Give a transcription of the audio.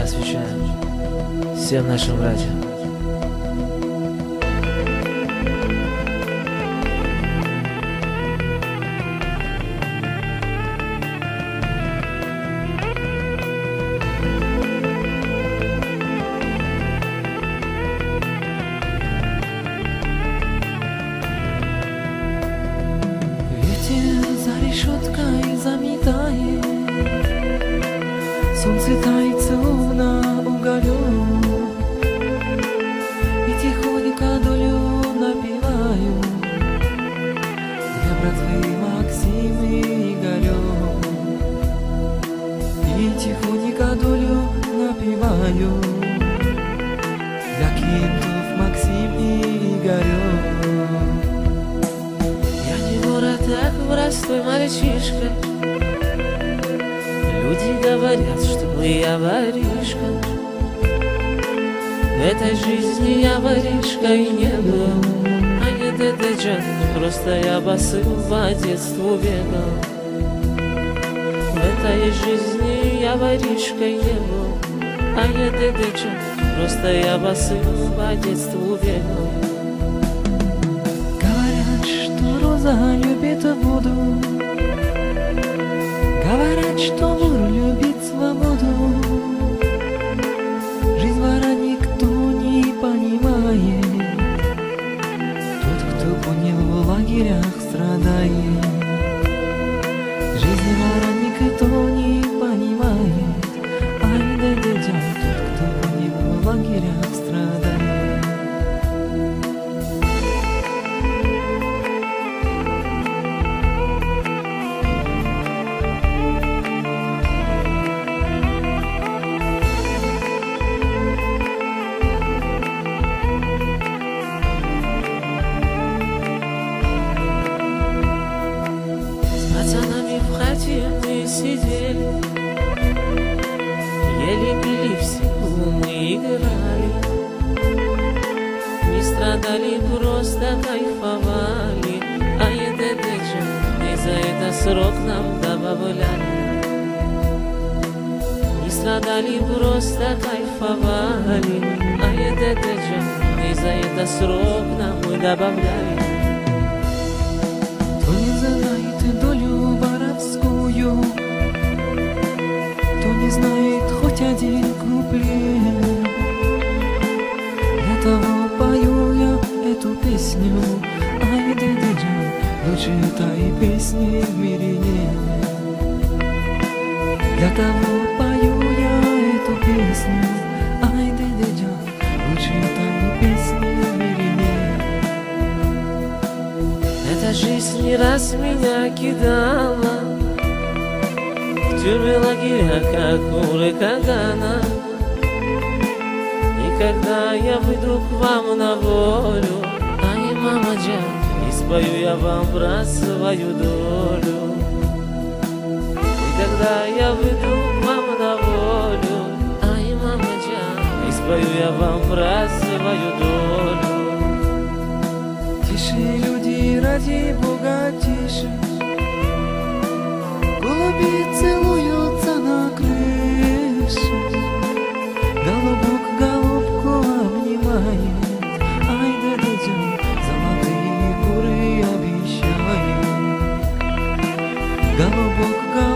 посвящаем всем нашим братьям. За решеткой заметает, солнце тает на уголек, и тихонько долю напеваю для братвы Максим и Игорек. И тихонько долю напеваю для кентов Максим и Игорек. Так простой мальчишка. Люди говорят, что я воришка. В этой жизни я воришкой не был, а не ДД-джан, просто я босым по детству бегал. В этой жизни я воришкой не был, а не ДД-джан, просто я босым по детству бегал. Роза любит воду, говорят, что вор любит свободу. Жизнь вора никто не понимает, тот, кто понял, в лагерях страдает. Жизнь вора никто не понимает, ай да дядя, тот, кто понял, в лагерях страдает. Пацанами в хате мы сидели, ели, пили, в силу мы играли. Не страдали, просто кайфовали, а ЕДД-джан, и за это срок нам добавляли. Не страдали, просто кайфовали, а ЕДД-джан, и за это срок нам добавляли. Кто не знает долю воровскую, кто не знает хоть один куплет, для того пою я эту песню, ай ДД-джан, лучше этой песни в мире нет. Для того пою я эту песню, ай ДД-джан, лучше этой песни в мире нет. Эта жизнь не раз меня кидала в тюрьме, лагеря, как Уры Кагана. И когда я выйду к вам на волю, ай, мама джан, и спою я вам про свою долю. И когда я выйду к вам на волю, ай, мама джан, и спою я вам про свою долю. Тише, люди, ради Бога, тише. Голуби целуются на крыше, голубок голубку обнимает, ай ДД-джан, золотые горы обещает. Голубок голубку